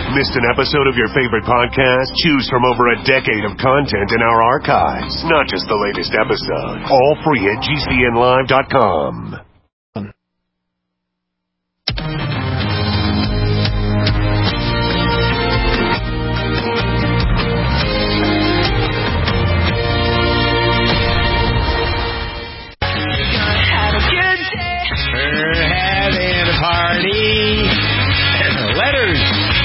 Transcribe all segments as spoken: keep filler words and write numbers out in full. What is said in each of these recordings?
Missed an episode of your favorite podcast? Choose from over a decade of content in our archives. Not just the latest episode. All free at G C N live dot com. Letters.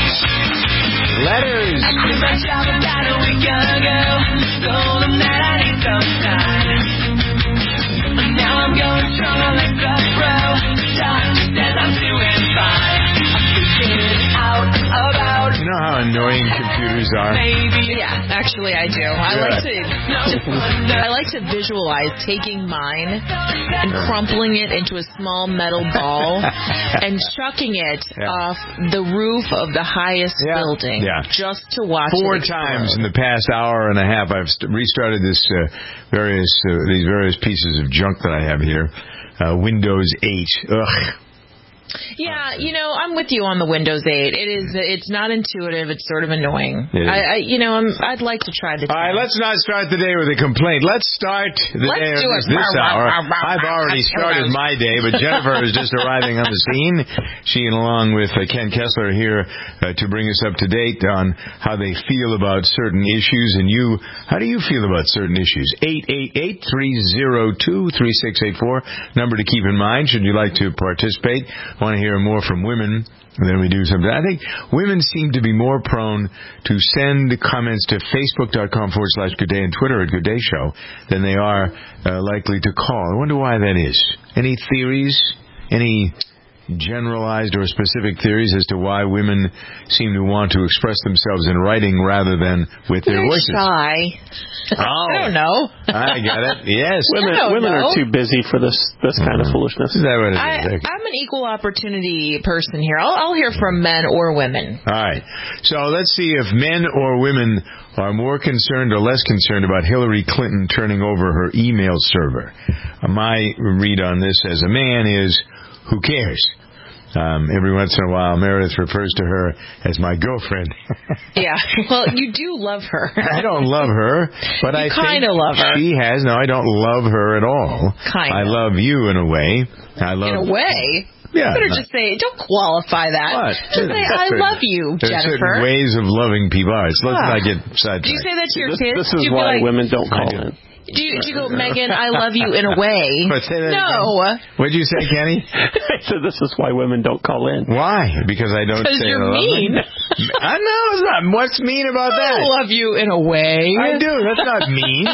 Letters. I quit my job about a week ago. Told them that I need some time. Now I'm going strong like a pro. Doctor says I'm doing fine. I'm freaking out about. You know how annoying computers are? Yeah, actually I do. I like to I like to visualize taking mine and crumpling it into a small metal ball and chucking it yeah. off the roof of the highest yeah. building yeah. just to watch Four it times in the past hour and a half I've st- restarted this uh, various uh, these various pieces of junk that I have here. Uh, Windows eight. Ugh. Yeah, you know, I'm with you on the Windows eight. It is, it's not intuitive. It's sort of annoying. Yeah. I, I, you know, I'm, I'd like to try the. All right, let's not start the day with a complaint. Let's start the let's day do of it. this hour. I've already started my day, but Jennifer is just arriving on the scene. She, along with uh, Ken Kessler, here uh, to bring us up to date on how they feel about certain issues. And you, how do you feel about certain issues? eight eight eight, three oh two, three six eight four, number to keep in mind should you like to participate. Want to hear more from women than we do something. I think women seem to be more prone to send comments to facebook.com forward slash good day and Twitter at Good Day Show than they are uh, likely to call. I wonder why that is. Any theories? Any generalized or specific theories as to why women seem to want to express themselves in writing rather than with their They're voices? Shy. Oh, I don't know. I get it. Yes. Women, women know. are too busy for this this mm-hmm. kind of foolishness. Is that what it is? I, I'm an equal opportunity person here. I'll, I'll hear from men or women. All right. So let's see if men or women are more concerned or less concerned about Hillary Clinton turning over her email server. Uh, my read on this as a man is, who cares? Um, every once in a while, Meredith refers to her as my girlfriend. Yeah. Well, you do love her. I don't love her, but you I kind of love her. She has. No, I don't love her at all. Kind of. I love you in a way. I love. In a way. Yeah. You better just say, don't qualify that. What? Just say, I certain, love you, there Jennifer. There are certain ways of loving people. All right, so let's ah. not get sidetracked. Do you say that to your this, kids? This is do why like, women don't call do. in. Do you, do you go, Megan, I love you in a way? But say that no. Again. What'd you say, Kenny? I said this is why women don't call in. Why? Because I don't say Because you're I love mean. Me. I know. It's not. What's mean about that? I love you in a way. I do. That's not mean.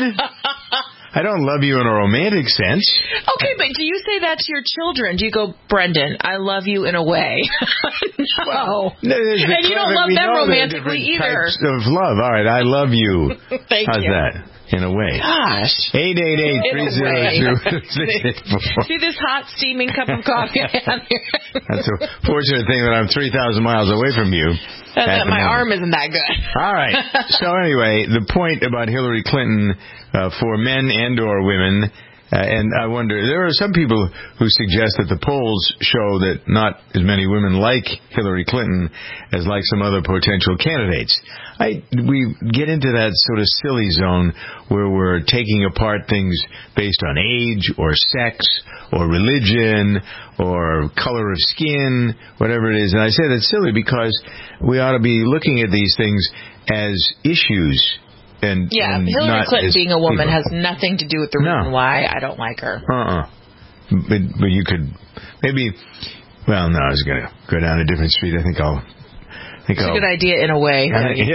I don't love you in a romantic sense. Okay, but do you say that to your children? Do you go, Brendan, I love you in a way? No. Well, no and you don't love them romantically either. Types of love. All right, I love you. Thank How's you. that? In a way. Gosh. eight eight eight, three oh two, six eight four. See this hot, steaming cup of coffee I have here? That's a fortunate thing that I'm three thousand miles away from you. That my arm isn't that good. All right. So anyway, the point about Hillary Clinton uh, for men and or women, uh, and I wonder, there are some people who suggest that the polls show that not as many women like Hillary Clinton as like some other potential candidates. I, we get into that sort of silly zone where we're taking apart things based on age or sex or religion or color of skin, whatever it is. And I say that's silly because we ought to be looking at these things as issues. And, yeah, and Hillary not Clinton being a woman people. has nothing to do with the no. reason why I don't like her. Uh-uh. But, but you could maybe, well, no, I was going to go down a different street. I think I'll... I think it's I'll, a good idea in a way.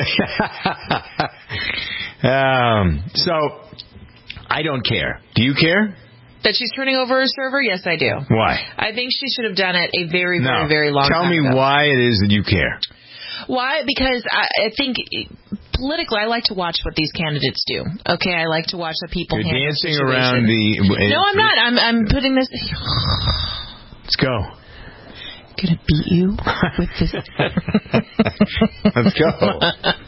um, so, I don't care. Do you care? That she's turning over her server? Yes, I do. Why? I think she should have done it a very, no. very, very long Tell time me ago. why it is that you care. Why? Because I, I think politically, I like to watch what these candidates do. Okay, I like to watch the people You're handle dancing situations. around the... No, I'm not. I'm I'm putting this... Let's go. Gonna beat you with this. Let's go.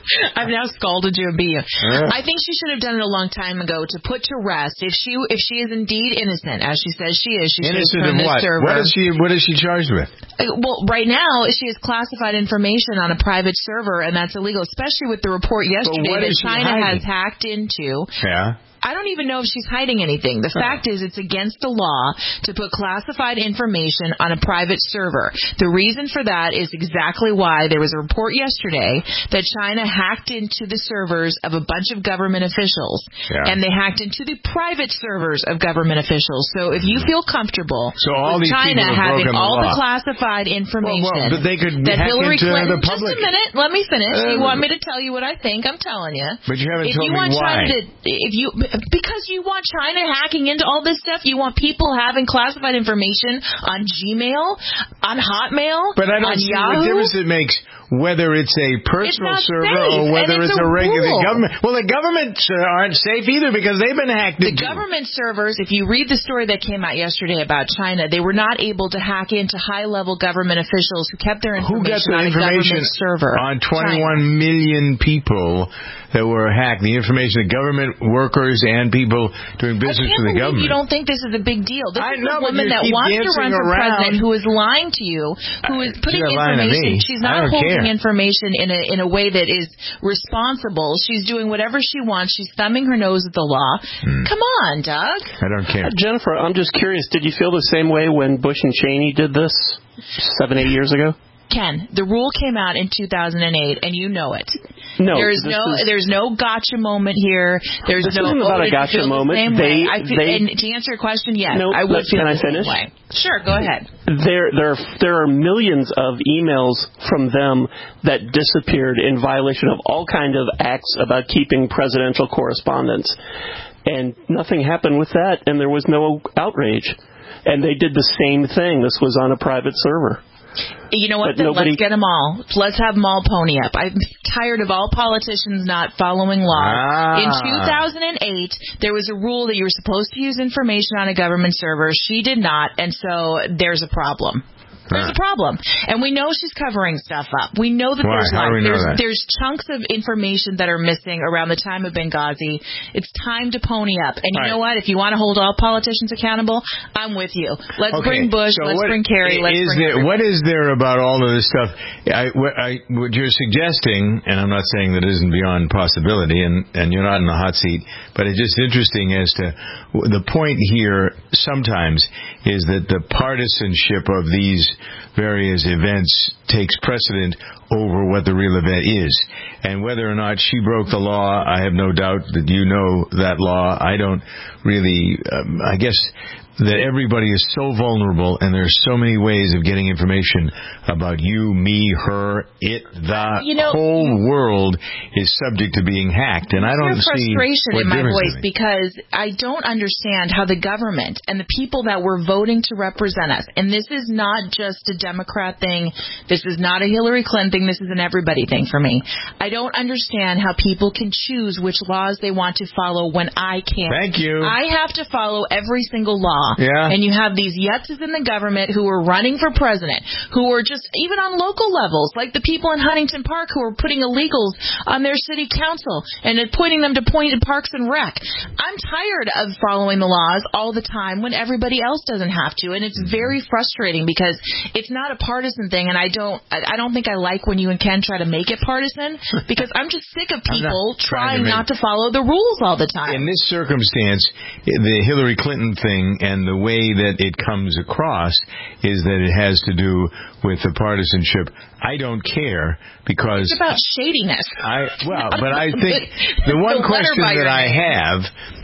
I've now scalded you and beat you. Yeah. I think she should have done it a long time ago to put to rest. If she if she is indeed innocent, as she says she is, she should Innocent have of turned what? this server. What is she? What is she charged with? Uh, Well, right now she has classified information on a private server, and that's illegal, especially with the report yesterday what that is she China hiding? has hacked into. Yeah. I don't even know if she's hiding anything. The fact is it's against the law to put classified information on a private server. The reason for that is exactly why there was a report yesterday that China hacked into the servers of a bunch of government officials. Yeah. And they hacked into the private servers of government officials. So if you feel comfortable So all with these China people have having broken the all the law. classified information Well, well, but they could that hack Hillary into Clinton... the public. Just a minute. Let me finish. Uh, you want me to tell you what I think? I'm telling you. But you haven't if told you me want why. China to, if you because you want China hacking into all this stuff, you want people having classified information on Gmail, on Hotmail, But I don't on see Yahoo. what difference it makes whether it's a personal It's not server safe, or whether and it's it's, a a regular rule. government. Well, the governments uh, aren't safe either because they've been hacked The into. government servers, if you read the story that came out yesterday about China, they were not able to hack into high-level government officials who kept their Who information got the on a information government server. on twenty-one China. million people that were hacked? The information of government workers and people doing I business can't with the believe government. you don't think this is a big deal. This I is know, but a woman you that keep wants to dancing run for around. president who is lying to you, who is putting She's not lying to information. me. She's I not don't holding care. information in a in a way that is responsible. She's doing whatever she wants. She's thumbing her nose at the law. Hmm. Come on, Doug. I don't care. Uh, Jennifer, I'm just curious. Did you feel the same way when Bush and Cheney did this seven, eight years ago? Ken, the rule came out in two thousand eight, and you know it. No, there's this no, is- there's no gotcha moment here. There's This no. isn't about oh, a did you gotcha feel the moment. same They- way? I feel, they- and to answer your question, yes, No, I would let- feel can I the same finish? way. Sure, go ahead. There, there, are, there are millions of emails from them that disappeared in violation of all kind of acts about keeping presidential correspondence, and nothing happened with that, and there was no outrage. And they did the same thing. This was on a private server. You know what? But Then nobody- let's get them all. Let's have them all pony up. I'm tired of all politicians not following laws. Ah. In two thousand eight, there was a rule that you were supposed to use information on a government server. She did not, and so there's a problem. There's Huh. a problem. And we know she's covering stuff up. We know that Why? there's How do we know there's, that? there's chunks of information that are missing around the time of Benghazi. It's time to pony up. And you All know right. what? If you want to hold all politicians accountable, I'm with you. Let's Okay, bring Bush. so let's what bring Kerry. Let's is bring there, everybody. what is there about all of this stuff? I, what, I, what you're suggesting, and I'm not saying that it isn't beyond possibility, and, and you're not in the hot seat, but it's just interesting as to the point here sometimes is that the partisanship of these various events takes precedent over what the real event is. And whether or not she broke the law, I have no doubt that you know that law. I don't really, um, I guess that everybody is so vulnerable and there's so many ways of getting information about you, me, her, it, the You know, whole world is subject to being hacked. And I don't Your see frustration what in my difference voice it makes. because I don't understand how the government and the people that were voting to represent us, and this is not just a Democrat thing, this is not a Hillary Clinton thing, this is an everybody thing for me. I don't understand how people can choose which laws they want to follow when I can't. Thank you. I have to follow every single law. Yeah. And you have these yutzes in the government who are running for president, who are just, even on local levels, like the people in Huntington Park who are putting illegals on their city council and appointing them to appointed Parks and Rec. I'm tired of following the laws all the time when everybody else doesn't have to, and it's very frustrating because it's not a partisan thing, and I don't, I I don't think I like when you and Ken try to make it partisan because I'm just sick of I'm not people trying to trying make- not to follow the rules all the time. In this circumstance, the Hillary Clinton thing and the way that it comes across is that it has to do with the partisanship. I don't care because It's about shadiness. I well, but I But think the the one letter question by that your I name. have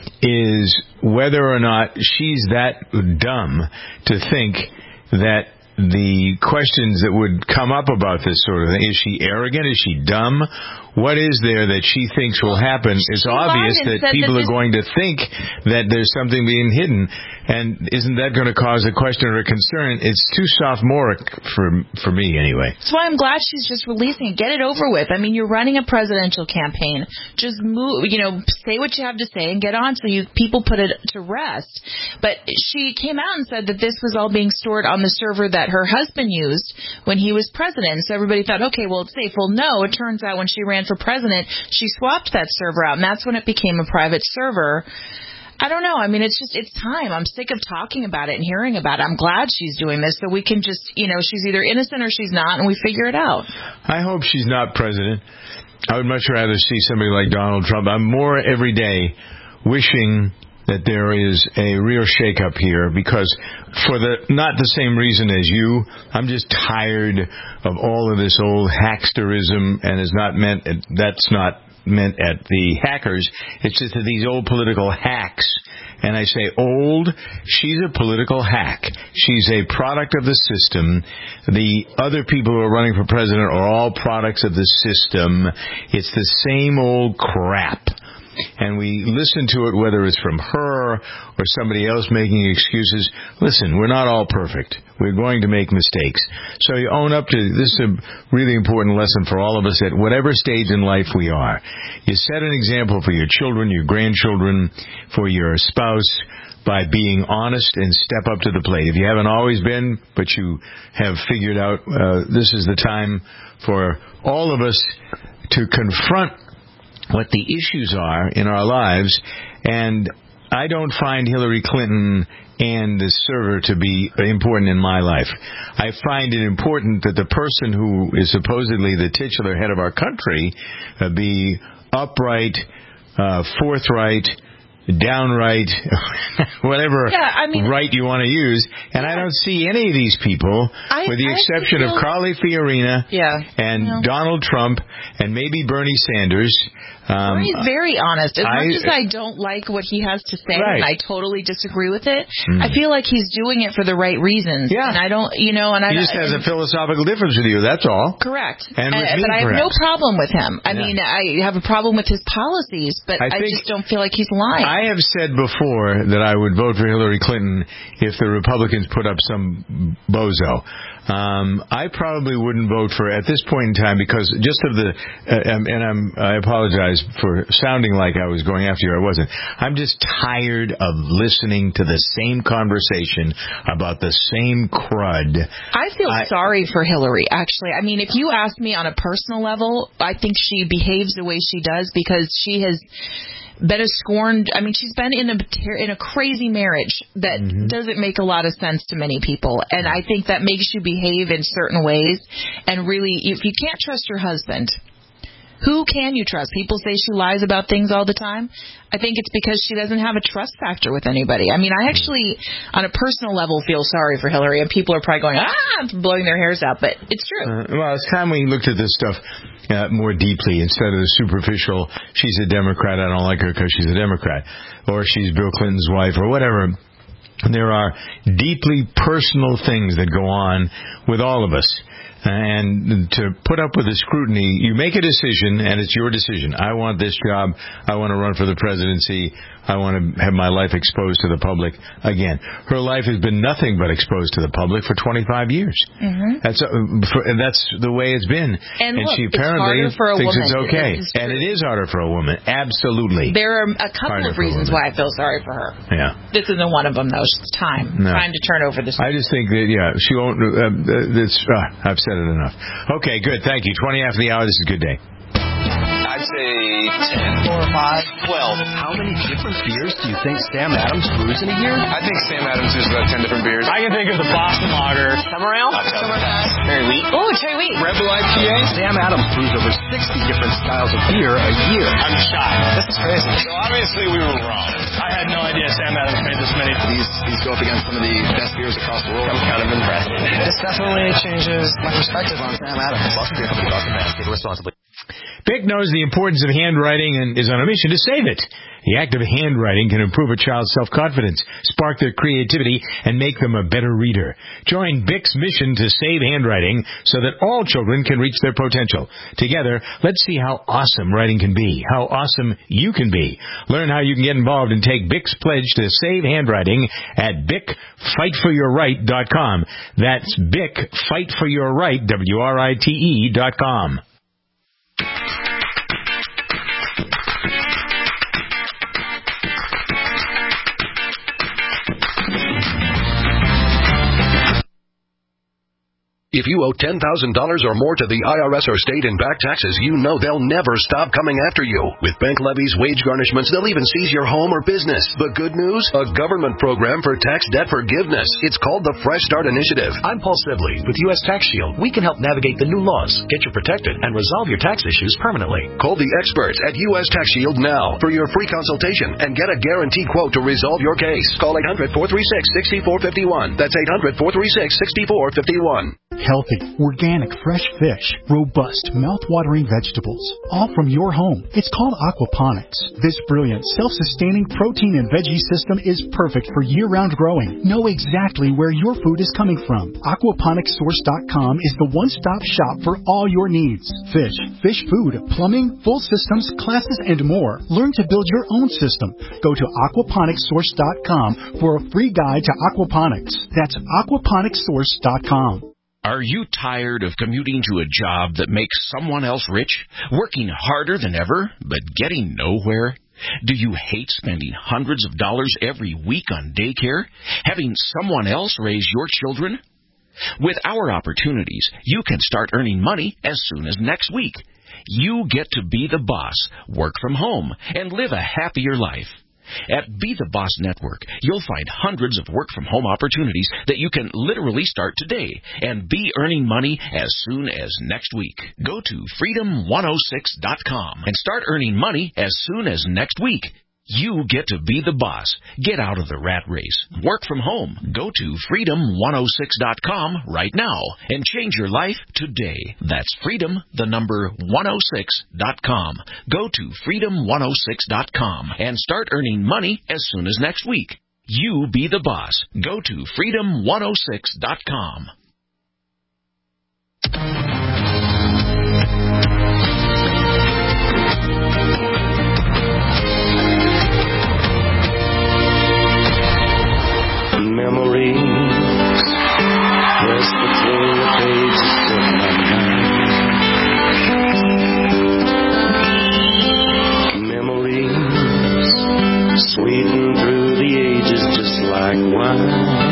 is whether or not she's that dumb to think that the questions that would come up about this sort of thing, is she arrogant? Is she dumb? What is there that she thinks will happen? It's She obvious lied and that said people that are going to think that there's something being hidden. And isn't that going to cause a question or a concern? It's too sophomoric for for me, anyway. That's why I'm glad she's just releasing it. Get it over with. I mean, you're running a presidential campaign. Just move, you know, say what you have to say and get on so you people put it to rest. But she came out and said that this was all being stored on the server that that her husband used when he was president. So everybody thought, okay, well, it's safe. Well, no, it turns out when she ran for president, she swapped that server out, and that's when it became a private server. I don't know. I mean, it's just, it's time. I'm sick of talking about it and hearing about it. I'm glad she's doing this so we can just, you know, she's either innocent or she's not, and we figure it out. I hope she's not president. I would much rather see somebody like Donald Trump. I'm more every day wishing that there is a real shakeup here, because for the not the same reason as you, I'm just tired of all of this old hacksterism, and is not meant that's not meant at the hackers. It's just that these old political hacks. And I say old, she's a political hack. She's a product of the system. The other people who are running for president are all products of the system. It's the same old crap. And we listen to it, whether it's from her or somebody else making excuses. Listen, we're not all perfect. We're going to make mistakes. So you own up to, this is a really important lesson for all of us at whatever stage in life we are. You set an example for your children, your grandchildren, for your spouse, by being honest and step up to the plate. If you haven't always been, but you have figured out uh, this is the time for all of us to confront what the issues are in our lives. And I don't find Hillary Clinton and the server to be important in my life. I find it important that the person who is supposedly the titular head of our country uh, be upright, uh, forthright, downright, whatever yeah, I mean, right you want to use. And yeah. I don't see any of these people, I, with the I exception feel... of Carly Fiorina yeah. and no. Donald Trump and maybe Bernie Sanders. Um, Bernie's very honest. As I, much as I don't like what he has to say, right. and I totally disagree with it, mm. I feel like he's doing it for the right reasons. Yeah. And I don't, you know, and I He just has and, a philosophical difference with you, that's all. Correct. And with and, me, But I have perhaps. no problem with him. I yeah. mean, I have a problem with his policies, but I, I, I just don't feel like he's lying. I have said before that I would vote for Hillary Clinton if the Republicans put up some bozo. Um, I probably wouldn't vote for her at this point in time because just of the, uh, um, and I'm, I apologize for sounding like I was going after you. I wasn't. I'm just tired of listening to the same conversation about the same crud. I feel I, sorry for Hillary, actually. I mean, if you ask me on a personal level, I think she behaves the way she does because she has been a scorned, I mean, she's been in a in a crazy marriage that mm-hmm. doesn't make a lot of sense to many people. And I think that makes you behave in certain ways. And really, if you can't trust your husband, who can you trust? People say she lies about things all the time. I think it's because she doesn't have a trust factor with anybody. I mean, I actually, on a personal level, feel sorry for Hillary. And people are probably going, ah, blowing their hairs out. But it's true. Uh, well, it's time we looked at this stuff uh, more deeply instead of the superficial, she's a Democrat, I don't like her because she's a Democrat. Or she's Bill Clinton's wife or whatever. There are deeply personal things that go on with all of us. And to put up with the scrutiny, you make a decision, and it's your decision. I want this job. I want to run for the presidency. I want to have my life exposed to the public again. Her life has been nothing but exposed to the public for twenty-five years. Mm-hmm. That's uh, for, that's the way it's been. And, and look, she apparently it's for a thinks woman. it's okay. It and it is harder for a woman. Absolutely. There are a couple harder of reasons why I feel sorry for her. Yeah. This isn't one of them, though. It's time. No. Time to turn over this. I just think that, yeah, she won't. Uh, uh, this, uh, I've said it enough. Okay, good. Thank you. twenty after the hour. This is a good day. I'd say ten. Four or five. Twelve. How many different beers do you think Sam Adams brews in a year? I think Sam Adams is about ten different beers. I can think of the Boston Lager. Summer Ale. Summer Ale. Cherry Wheat. Oh, Cherry Wheat. Rebel I P A. Sam Adams brews over sixty different styles of beer a year. I'm shocked. This is crazy. So obviously we were wrong. I had no idea Sam Adams made this many. These, these go up against some of the best beers across the world. I'm kind of impressed. This definitely changes my perspective on Sam Adams. Boston Beer Company, Boston, Mass. Take it responsibly. Bic knows the importance of handwriting and is on a mission to save it. The act of handwriting can improve a child's self-confidence, spark their creativity, and make them a better reader. Join Bic's mission to save handwriting so that all children can reach their potential. Together, let's see how awesome writing can be, how awesome you can be. Learn how you can get involved and take Bic's pledge to save handwriting at bic fight for your right dot com. That's Bic Fight for Your Right, W R I T E dot com. If you owe ten thousand dollars or more to the I R S or state in back taxes, you know they'll never stop coming after you. With bank levies, wage garnishments, they'll even seize your home or business. The good news? A government program for tax debt forgiveness. It's called the Fresh Start Initiative. I'm Paul Sibley with U S Tax Shield. We can help navigate the new laws, get you protected, and resolve your tax issues permanently. Call the experts at U S Tax Shield now for your free consultation and get a guaranteed quote to resolve your case. Call eight hundred, four three six, six four five one. That's eight hundred, four three six, six four five one. Healthy, organic, fresh fish, robust, mouth-watering vegetables, all from your home. It's called aquaponics. This brilliant, self-sustaining protein and veggie system is perfect for year-round growing. Know exactly where your food is coming from. aquaponics source dot com is the one-stop shop for all your needs. Fish, fish food, plumbing, full systems, classes, and more. Learn to build your own system. Go to aquaponics source dot com for a free guide to aquaponics. That's aquaponics source dot com. Are you tired of commuting to a job that makes someone else rich, working harder than ever, but getting nowhere? Do you hate spending hundreds of dollars every week on daycare, having someone else raise your children? With our opportunities, you can start earning money as soon as next week. You get to be the boss, work from home, and live a happier life. At Be the Boss Network, you'll find hundreds of work-from-home opportunities that you can literally start today and be earning money as soon as next week. Go to freedom one oh six dot com and start earning money as soon as next week. You get to be the boss. Get out of the rat race. Work from home. Go to freedom one oh six dot com right now and change your life today. That's freedom, the number one oh six dot com. Go to freedom one oh six dot com and start earning money as soon as next week. You be the boss. Go to freedom one oh six dot com. Memories pressed between the pages of my mind. Memories sweeten through the ages just like wine.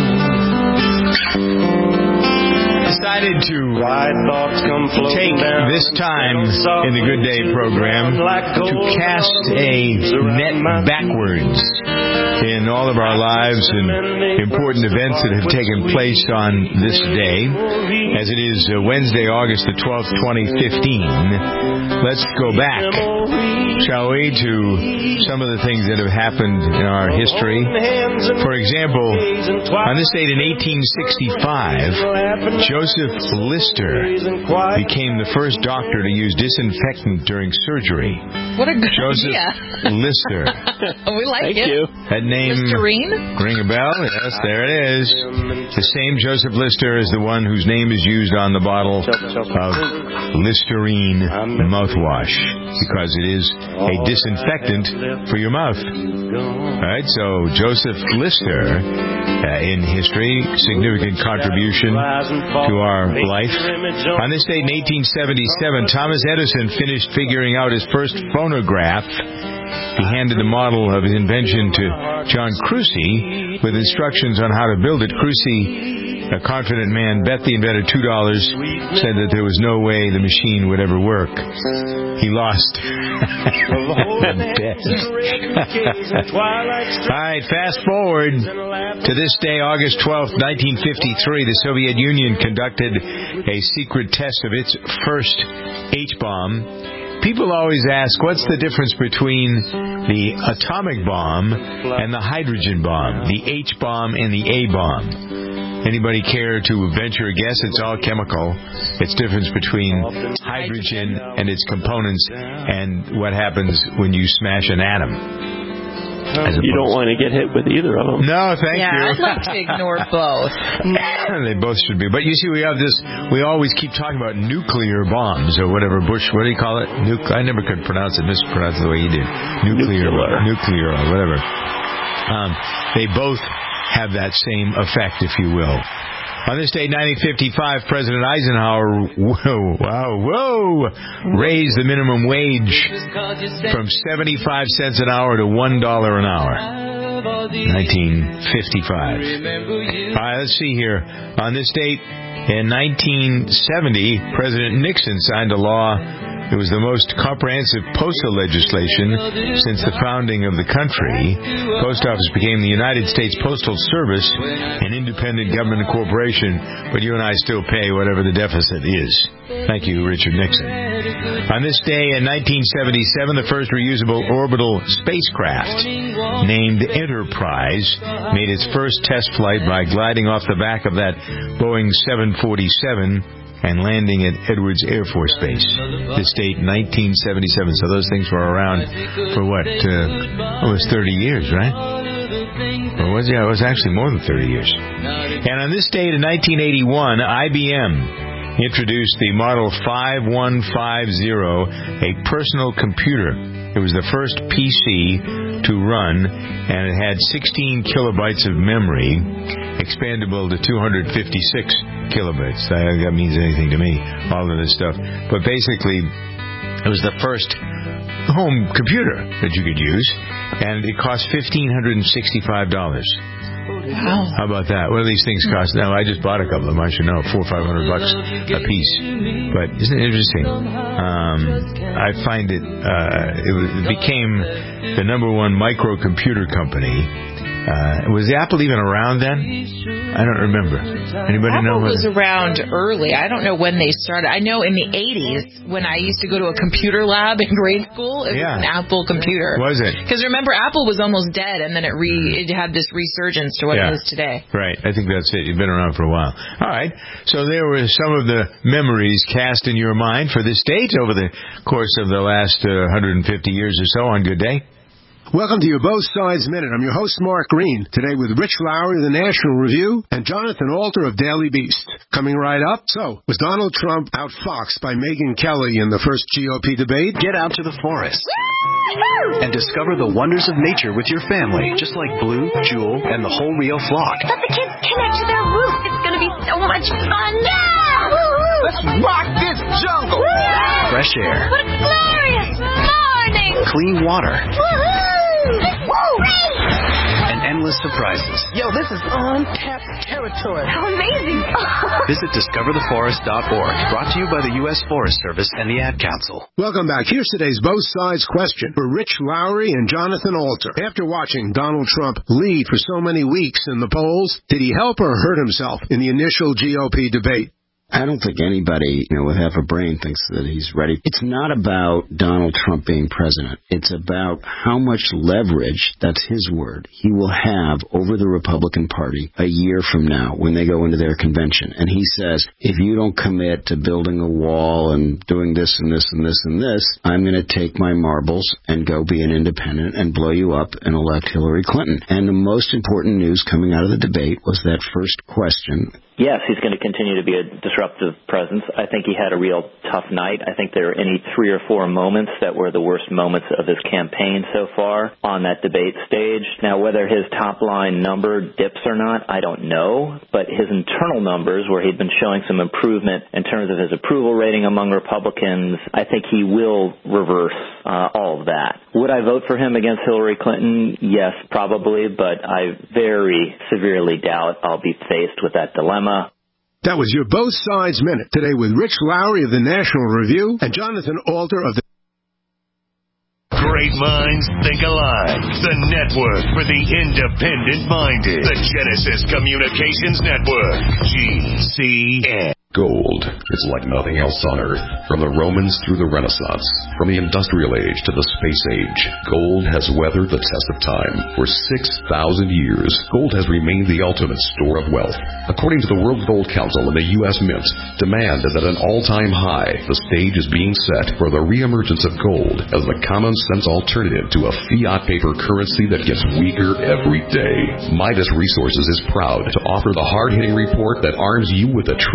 Decided to take this time in the Good Day program to cast a net backwards in all of our lives and important events that have taken place on this day. As it is uh, Wednesday, August the twelfth, twenty fifteen, let's go back, shall we, to some of the things that have happened in our history. For example, on this date in eighteen sixty-five, Joseph Lister became the first doctor to use disinfectant during surgery. What a good Joseph idea. Lister. We like Thank it. you. That name, Listerine? ring a bell? Yes, there it is. The same Joseph Lister is the one whose name is used on the bottle of Listerine mouthwash, because it is a disinfectant for your mouth. All right, so Joseph Lister, uh, in history, significant contribution to our life. On this date in eighteen seventy-seven, Thomas Edison finished figuring out his first phonograph. He handed the model of his invention to John Crusoe with instructions on how to build it. Crusoe, a confident man, bet the inventor two dollars, said that there was no way the machine would ever work. He lost. All right, fast forward to this day, August twelfth, nineteen fifty-three. The Soviet Union conducted a secret test of its first H-bomb. People always ask, what's the difference between the atomic bomb and the hydrogen bomb, the H-bomb and the A-bomb? Anybody care to venture a guess? It's all chemical. It's difference between hydrogen and its components and what happens when you smash an atom. You don't want to get hit with either of them. No, thank yeah, you. I'd like to ignore both. They both should be. But you see, we have this, we always keep talking about nuclear bombs or whatever. Bush, what do you call it? Nuc- I never could pronounce it, mispronounce it the way you did. Nuclear. Nuclear, nuclear or whatever. Um, they both have that same effect, if you will. On this day, nineteen fifty-five, President Eisenhower, whoa, wow, whoa, raised the minimum wage from seventy-five cents an hour to one dollar an hour. nineteen fifty-five. All right, let's see here. On this date, in nineteen seventy, President Nixon signed a law. It was the most comprehensive postal legislation since the founding of the country. Post Office became the United States Postal Service, an independent government corporation, but you and I still pay whatever the deficit is. Thank you, Richard Nixon. On this day in nineteen seventy-seven, the first reusable orbital spacecraft, named Enterprise, made its first test flight by gliding off the back of that Boeing seven forty-seven and landing at Edwards Air Force Base. This date, nineteen seventy-seven. So those things were around for what? Uh, almost thirty years, right? Or was it? Yeah, it was actually more than thirty years. And on this date in nineteen eighty-one, I B M introduced the Model five one five zero, a personal computer. It was the first P C to run, and it had sixteen kilobytes of memory, expandable to two hundred fifty-six kilobytes. That, that means anything to me, all of this stuff. But basically, it was the first home computer that you could use, and it cost one thousand five hundred sixty-five dollars. Wow. How about that? What do these things cost? Now, I just bought a couple of them. I should know, four or five hundred bucks a piece. But isn't it interesting? Um, I find it, uh, it became the number one microcomputer company. Uh, was Apple even around then? I don't remember. Anybody Apple know? Apple was around early. I don't know when they started. I know in the eighties, when I used to go to a computer lab in grade school, it yeah. was an Apple computer. Was it? Because remember, Apple was almost dead, and then it re it had this resurgence to what yeah. it is today. Right. I think that's it. You've been around for a while. All right. So there were some of the memories cast in your mind for this date over the course of the last uh, one hundred fifty years or so on Good Day. Welcome to your Both Sides Minute. I'm your host, Mark Green, today with Rich Lowry of the National Review and Jonathan Alter of Daily Beast. Coming right up, so, was Donald Trump outfoxed by Megyn Kelly in the first G O P debate? Get out to the forest and discover the wonders of nature with your family, just like Blue, Jewel, and the whole Rio flock. Let the kids connect to their roots. It's going to be so much fun. Yeah! Woo-hoo! Let's rock this jungle. Woo! Fresh air. What a glorious morning. Clean water. Woohoo! And endless surprises. Yo, this is untapped territory. How amazing. Visit discover the forest dot org. Brought to you by the U S Forest Service and the Ad Council. Welcome back. Here's today's Both Sides question for Rich Lowry and Jonathan Alter. After watching Donald Trump lead for so many weeks in the polls, did he help or hurt himself in the initial G O P debate? I don't think anybody, you know, with half a brain thinks that he's ready. It's not about Donald Trump being president. It's about how much leverage, that's his word, he will have over the Republican Party a year from now when they go into their convention. And he says, if you don't commit to building a wall and doing this and this and this and this, I'm going to take my marbles and go be an independent and blow you up and elect Hillary Clinton. And the most important news coming out of the debate was that first question. Yes, he's going to continue to be a disruptive presence. I think he had a real tough night. I think there are any three or four moments that were the worst moments of his campaign so far on that debate stage. Now, whether his top-line number dips or not, I don't know. But his internal numbers, where he'd been showing some improvement in terms of his approval rating among Republicans, I think he will reverse uh, all of that. Would I vote for him against Hillary Clinton? Yes, probably, but I very severely doubt I'll be faced with that dilemma. That was your Both Sides Minute, today with Rich Lowry of the National Review and Jonathan Alter of the... Great minds think alike. The network for the independent-minded. The Genesis Communications Network. G C N. Gold is like nothing else on Earth. From the Romans through the Renaissance, from the Industrial Age to the Space Age, gold has weathered the test of time. For six thousand years, gold has remained the ultimate store of wealth. According to the World Gold Council and the U S Mint, demand is at an all-time high. The stage is being set for the reemergence of gold as the common-sense alternative to a fiat paper currency that gets weaker every day. Midas Resources is proud to offer the hard-hitting report that arms you with the truth you need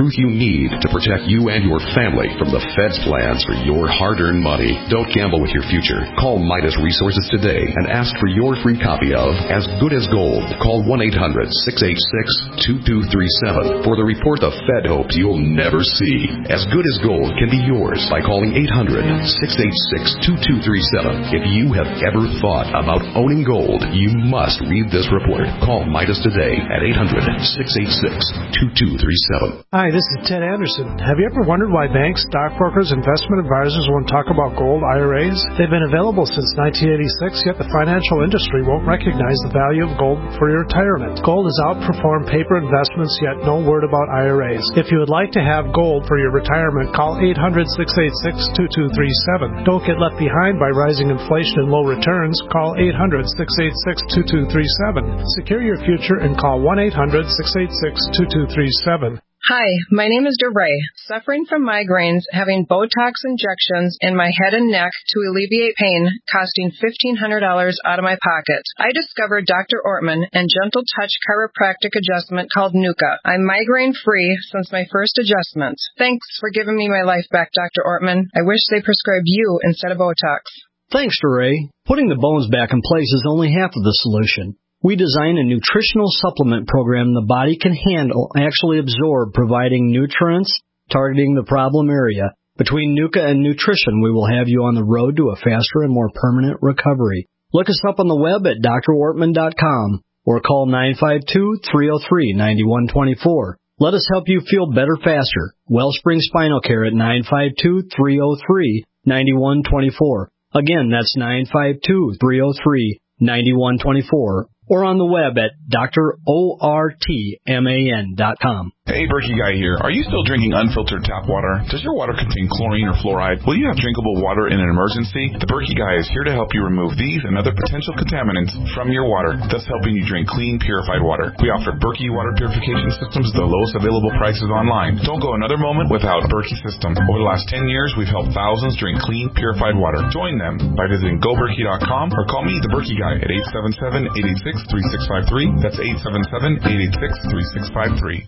need to protect you and your family from the Fed's plans for your hard-earned money. Don't gamble with your future. Call Midas Resources today and ask for your free copy of As Good as Gold. Call one eight hundred six eight six two two three seven for the report the Fed hopes you'll never see. As Good as Gold can be yours by calling eight hundred six eight six two two three seven. If you have ever thought about owning gold, you must read this report. Call Midas today at eight hundred six eight six two two three seven. Hi, this is Ted Anderson. Have you ever wondered why banks, stockbrokers, investment advisors won't talk about gold I R As? They've been available since nineteen eighty-six, yet the financial industry won't recognize the value of gold for your retirement. Gold has outperformed paper investments, yet no word about I R As. If you would like to have gold for your retirement, call eight hundred six eight six two two three seven. Don't get left behind by rising inflation and low returns. Call eight hundred six eight six two two three seven. Secure your future and call one eight hundred six eight six two two three seven. Hi, my name is DeRay. Suffering from migraines, having Botox injections in my head and neck to alleviate pain, costing fifteen hundred dollars out of my pocket. I discovered Doctor Ortman and Gentle Touch chiropractic adjustment called Nuka. I'm migraine-free since my first adjustment. Thanks for giving me my life back, Doctor Ortman. I wish they prescribed you instead of Botox. Thanks, DeRay. Putting the bones back in place is only half of the solution. We design a nutritional supplement program the body can handle, actually absorb, providing nutrients, targeting the problem area. Between Nuka and nutrition, we will have you on the road to a faster and more permanent recovery. Look us up on the web at d r ortman dot com or call nine five two, three oh three, nine one two four. Let us help you feel better faster. Wellspring Spinal Care at nine five two, three oh three, nine one two four. Again, that's nine five two, three oh three, nine one two four. Or on the web at D R ortman dot com. Hey, Berkey Guy here. Are you still drinking unfiltered tap water? Does your water contain chlorine or fluoride? Will you have drinkable water in an emergency? The Berkey Guy is here to help you remove these and other potential contaminants from your water, thus helping you drink clean, purified water. We offer Berkey water purification systems at the lowest available prices online. Don't go another moment without a Berkey system. Over the last ten years, we've helped thousands drink clean, purified water. Join them by visiting go berkey dot com or call me, the Berkey Guy, at eight seven seven, eight eight six, three six five three. That's eight seven seven, eight eight six, three six five three.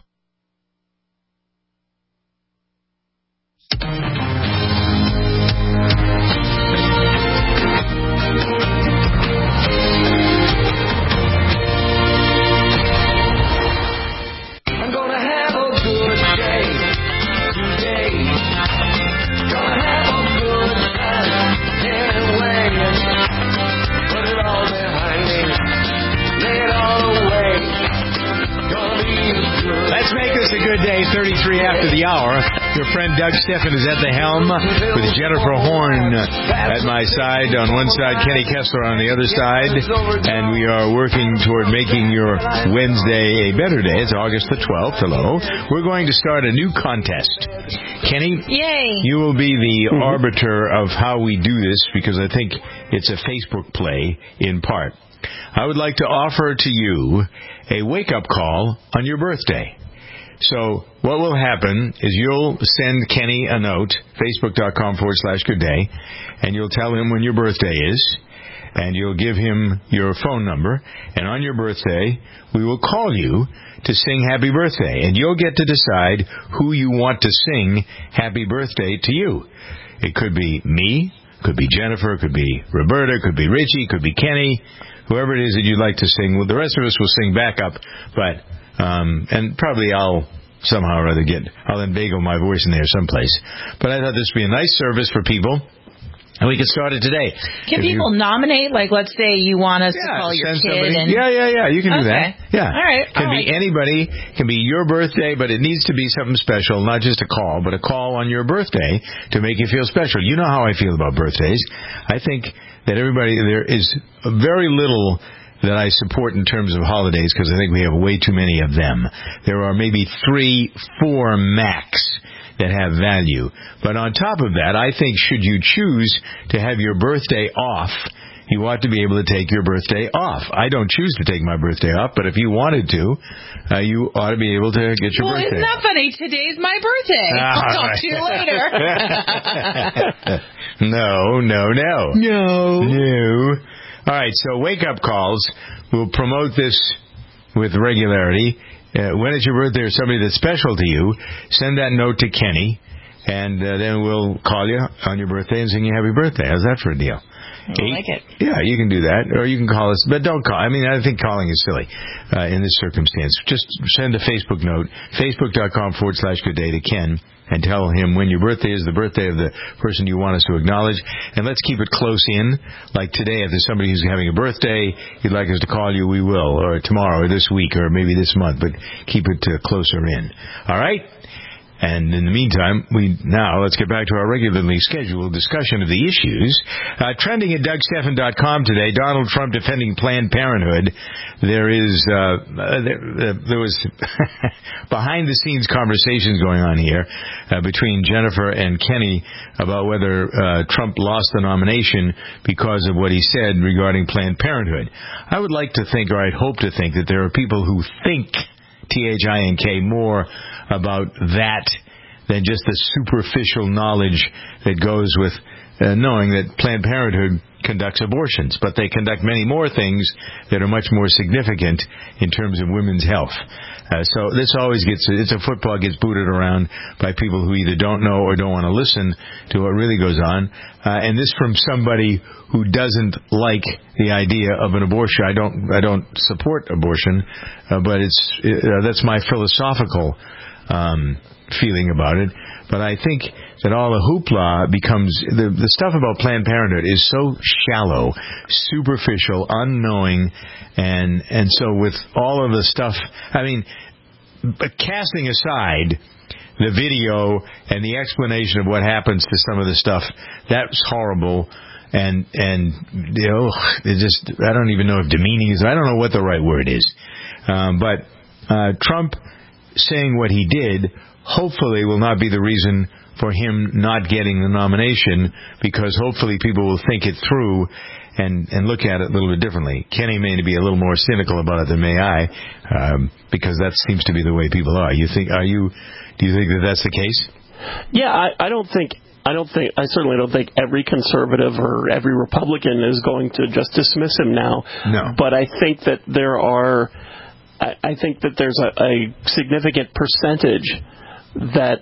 I'm gonna have a good day today. Gonna have a good time anyway. Put it all behind me. Lay it all away. Gonna be a good Let's make this a good day, thirty-three after the hour. Your friend Doug Steffen is at the helm with Jennifer Horn at my side on one side, Kenny Kessler on the other side, and we are working toward making your Wednesday a better day. It's August the twelfth. Hello. We're going to start a new contest. Kenny, yay! You will be the arbiter of how we do this because I think it's a Facebook play in part. I would like to offer to you a wake-up call on your birthday. So what will happen is you'll send Kenny a note, facebook.com forward slash good day, and you'll tell him when your birthday is, and you'll give him your phone number, and on your birthday, we will call you to sing happy birthday, and you'll get to decide who you want to sing happy birthday to you. It could be me, could be Jennifer, could be Roberta, could be Richie, could be Kenny, whoever it is that you'd like to sing. Well, the rest of us will sing back up, but... Um, and probably I'll somehow or other get, I'll inveigle my voice in there someplace. But I thought this would be a nice service for people, and we could start it today. Can if people you, nominate, like, let's say you want us yeah, to call your kid? Somebody, And... Yeah, yeah, yeah, you can okay. do that. Yeah. All right. Can All be right. anybody, can be your birthday, but it needs to be something special, not just a call, but a call on your birthday to make you feel special. You know how I feel about birthdays. I think that everybody, there is very little that I support in terms of holidays because I think we have way too many of them. There are maybe three, four max that have value. But on top of that, I think should you choose to have your birthday off, you ought to be able to take your birthday off. I don't choose to take my birthday off, but if you wanted to, uh, you ought to be able to get your well, birthday. Well, isn't that funny? Today's my birthday. Ah, I'll talk right. to you later. No, no, no. No. No. All right, so wake-up calls. We'll promote this with regularity. uh, when it's your birthday or somebody that's special to you, send that note to Kenny, and uh, then we'll call you on your birthday and sing you happy birthday. How's that for a deal? I like it. Yeah, you can do that, or you can call us, but don't call. I mean, I think calling is silly uh, in this circumstance. Just send a Facebook note, facebook.com forward slash good day to Ken, and tell him when your birthday is, the birthday of the person you want us to acknowledge. And let's keep it close in. Like today, if there's somebody who's having a birthday, you'd like us to call you, we will. Or tomorrow, or this week, or maybe this month. But keep it uh, closer in. All right? And in the meantime, we now let's get back to our regularly scheduled discussion of the issues. Uh, trending at Doug Stephan dot com today, Donald Trump defending Planned Parenthood. There is uh, there, uh, there was behind-the-scenes conversations going on here uh, between Jennifer and Kenny about whether uh, Trump lost the nomination because of what he said regarding Planned Parenthood. I would like to think, or I'd hope to think, that there are people who think T H I N K more about that than just the superficial knowledge that goes with uh, knowing that Planned Parenthood conducts abortions, but they conduct many more things that are much more significant in terms of women's health. Uh, so this always gets, it's a football gets booted around by people who either don't know or don't want to listen to what really goes on. Uh, and this from somebody who doesn't like the idea of an abortion. I don't, I don't support abortion, uh, but it's, uh, that's my philosophical um, feeling about it. But I think that all the hoopla becomes, the, the stuff about Planned Parenthood is so shallow, superficial, unknowing, and and so with all of the stuff, I mean, but casting aside the video and the explanation of what happens to some of the stuff, that's horrible, and, and you know, it just, I don't even know if demeaning is, I don't know what the right word is. Um, but uh, Trump saying what he did hopefully will not be the reason for him not getting the nomination, because hopefully people will think it through and, and look at it a little bit differently. Kenny may be a little more cynical about it than may I, um, because that seems to be the way people are. You think? Are you? Do you think that that's the case? Yeah, I, I don't think. I don't think. I certainly don't think every conservative or every Republican is going to just dismiss him now. No. But I think that there are. I, I think that there's a, a significant percentage that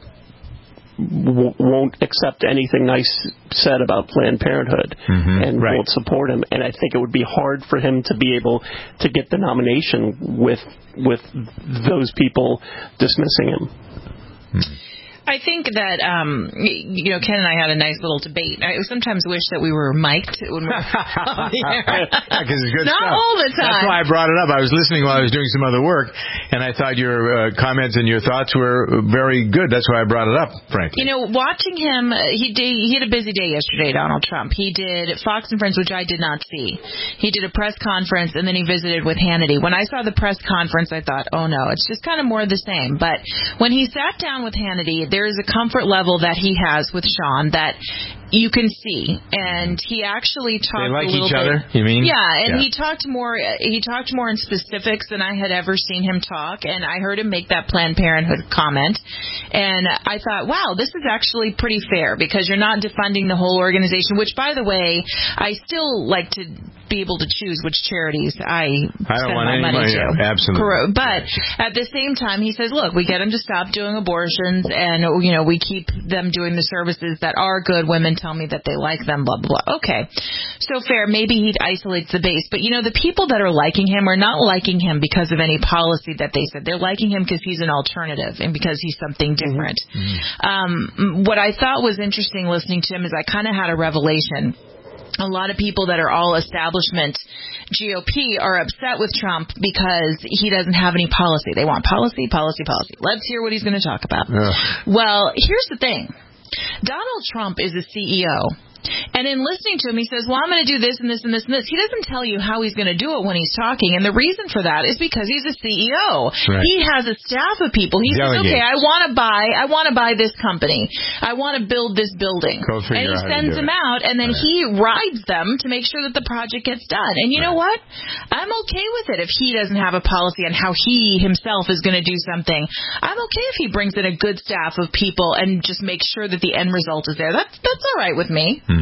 w- won't accept anything nice said about Planned Parenthood mm-hmm. and right. won't support him. And I think it would be hard for him to be able to get the nomination with with those people dismissing him. Mm-hmm. I think that, um, you know, Ken and I had a nice little debate. I sometimes wish that we were mic'd when we were on the air. Yeah, because it's good Not stuff. all the time. That's why I brought it up. I was listening while I was doing some other work, and I thought your uh, comments and your thoughts were very good. That's why I brought it up, frankly. You know, watching him, uh, he did, he had a busy day yesterday, Donald Trump. He did Fox and Friends, which I did not see. He did a press conference, and then he visited with Hannity. When I saw the press conference, I thought, oh, no, it's just kind of more of the same. But when he sat down with Hannity, there is a comfort level that he has with Sean that you can see, and he actually talked they like a little each bit. other, you mean? Yeah, and yeah. he talked more. He talked more in specifics than I had ever seen him talk, and I heard him make that Planned Parenthood comment, and I thought, wow, this is actually pretty fair because you're not defunding the whole organization. Which, by the way, I still like to be able to choose which charities I, I send want my any money money, to. yeah, absolutely. Correct. But at the same time, he says, look, we get them to stop doing abortions, and you know we keep them doing the services that are good. Women tell me that they like them, blah, blah, blah. Okay. So fair. Maybe he isolates the base. But, you know, the people that are liking him are not liking him because of any policy that they said. They're liking him because he's an alternative and because he's something different. Mm-hmm. Um, what I thought was interesting listening to him is I kind of had a revelation. A lot of people that are all establishment G O P are upset with Trump because he doesn't have any policy. They want policy, policy, policy. Let's hear what he's going to talk about. Ugh. Well, here's the thing. Donald Trump is a C E O. And in listening to him, he says, well, I'm going to do this and this and this and this. He doesn't tell you how he's going to do it when he's talking. And the reason for that is because he's a C E O. Right. He has a staff of people. He Delegate. says, okay, I want to buy, I want to buy this company. I want to build this building. And he sends them out, and then right. he rides them to make sure that the project gets done. And you right. know what? I'm okay with it if he doesn't have a policy on how he himself is going to do something. I'm okay if he brings in a good staff of people and just makes sure that the end result is there. That's, that's all right with me. Mm-hmm.